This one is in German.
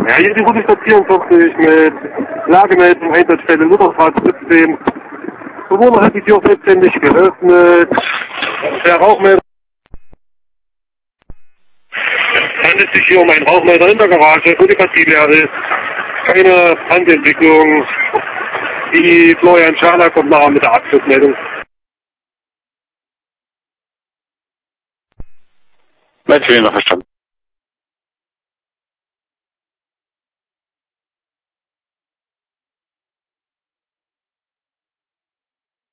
Ja, hier die Route 44 mit Lagemeldung, Einsatzstelle Lutherstraße 17. Bewohner hat die Tür selbstständig geöffnet. Der Rauchmelder. Es handelt sich hier um einen Rauchmelder in der Garage, wo die Partie leer ist. Keine Brandentwicklung. Die Florian Schala kommt nachher mit der Abschlussmeldung. Mein Fehler verstanden.